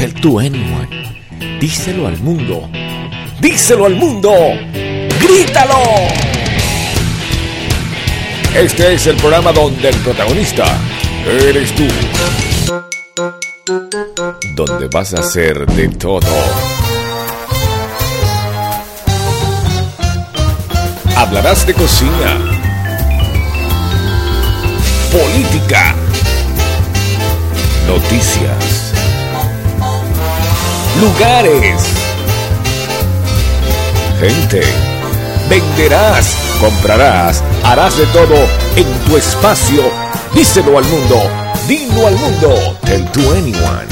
Tell to anyone. Díselo al mundo. ¡Díselo al mundo! ¡Grítalo! Este es el programa donde el protagonista eres tú. Donde vas a hacer de todo. Hablarás de cocina, política, noticias, lugares, gente. Venderás, comprarás, harás de todo en tu espacio. Díselo al mundo, dilo al mundo. Tell to anyone.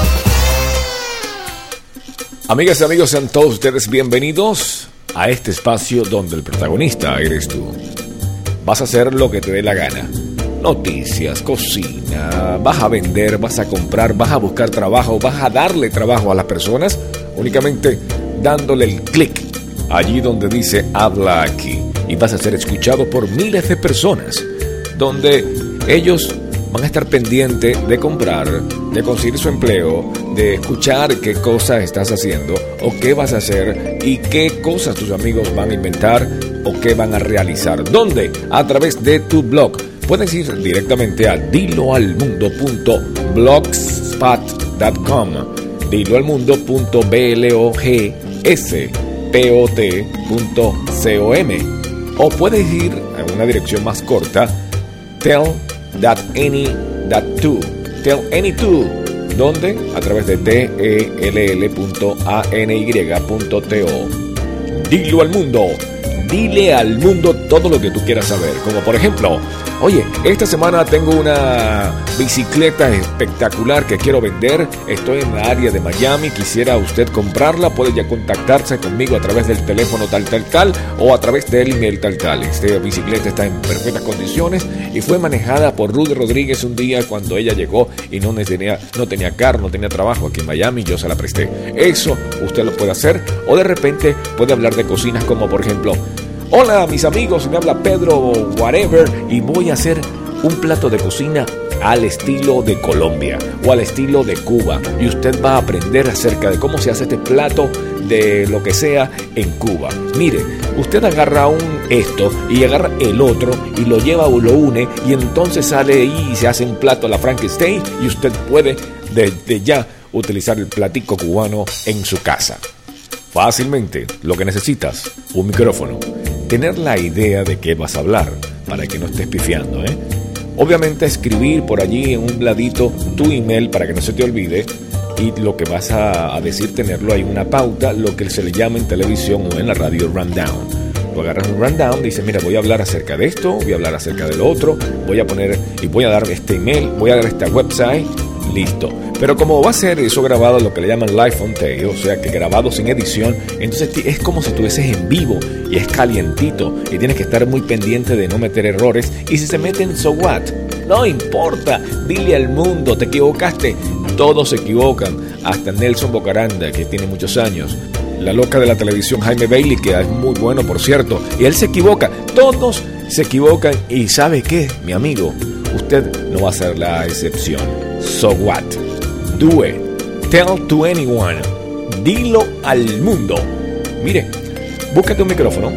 Amigas y amigos, sean todos ustedes bienvenidos a este espacio donde el protagonista eres tú. Vas a hacer lo que te dé la gana. Noticias, cocina, vas a vender, vas a comprar, vas a buscar trabajo, vas a darle trabajo a las personas únicamente dándole el clic allí donde dice habla aquí, y vas a ser escuchado por miles de personas donde ellos van a estar pendientes de comprar, de conseguir su empleo, de escuchar qué cosas estás haciendo o qué vas a hacer y qué cosas tus amigos van a inventar o qué van a realizar. ¿Dónde? A través de tu blog. Puedes ir directamente a diloalmundo.blogspot.com, diloalmundo.blogspot.com, o puedes ir a una dirección más corta, tell.any.to, donde a través de tell.any.to. Dilo al mundo. Dile al mundo todo lo que tú quieras saber. Como por ejemplo, oye, esta semana tengo una bicicleta espectacular que quiero vender. Estoy en la área de Miami, quisiera usted comprarla. Puede ya contactarse conmigo a través del teléfono tal o a través del email tal. Esta bicicleta está en perfectas condiciones y fue manejada por Rudy Rodríguez un día cuando ella llegó y no tenía carro, no tenía trabajo aquí en Miami. Yo se la presté. Eso usted lo puede hacer, o de repente puede hablar de cocinas, como por ejemplo: hola mis amigos, me habla Pedro whatever y voy a hacer un plato de cocina al estilo de Colombia o al estilo de Cuba, y usted va a aprender acerca de cómo se hace este plato de lo que sea en Cuba. Mire, usted agarra esto y agarra el otro y lo lleva o lo une, y entonces sale ahí y se hace un plato a la Frankenstein, y usted puede desde ya utilizar el platico cubano en su casa. Fácilmente. Lo que necesitas: un micrófono, tener la idea de qué vas a hablar para que no estés pifiando, Obviamente escribir por allí en un ladito tu email para que no se te olvide, y lo que vas a decir, tenerlo ahí una pauta, lo que se le llama en televisión o en la radio rundown. Tú agarras un rundown, dices: mira, voy a hablar acerca de esto, voy a hablar acerca de lo otro, voy a poner y voy a dar este email, voy a dar esta website, listo. Pero como va a ser eso grabado, lo que le llaman live on tape, o sea que grabado sin edición, entonces es como si estuvieses en vivo y es calientito y tienes que estar muy pendiente de no meter errores. Y si se meten, so what? No importa, dile al mundo: te equivocaste. Todos se equivocan, hasta Nelson Bocaranda, que tiene muchos años, la loca de la televisión Jaime Bailey, que es muy bueno por cierto, y él se equivoca. Todos se equivocan, y ¿sabe qué, mi amigo? Usted no va a ser la excepción. So what? Do it. Tell to anyone. Dilo al mundo. Mire, búscate un micrófono,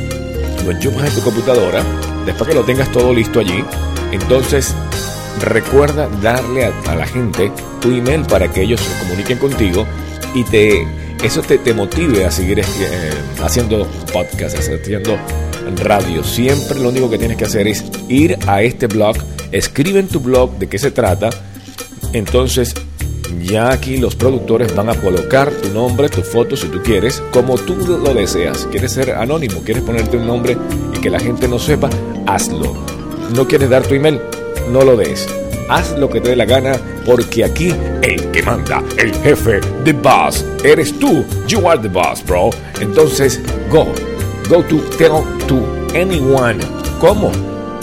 lo enchufas en tu computadora. Después que lo tengas todo listo allí, entonces recuerda darle a la gente tu email para que ellos se comuniquen contigo y eso te motive a seguir haciendo podcast, haciendo radio. Siempre lo único que tienes que hacer es ir a este blog, escribe en tu blog de qué se trata. Entonces ya aquí los productores van a colocar tu nombre, tu foto, si tú quieres, como tú lo deseas. ¿Quieres ser anónimo? ¿Quieres ponerte un nombre y que la gente no sepa? Hazlo. ¿No quieres dar tu email? No lo des. Haz lo que te dé la gana, porque aquí el que manda, el jefe, the boss, eres tú. You are the boss, bro. Entonces, go to tell to anyone. ¿Cómo?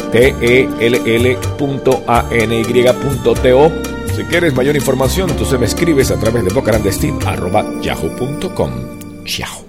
tell.any.to. Si quieres mayor información, entonces me escribes a través de bocarandesteve@yahoo.com. Chao.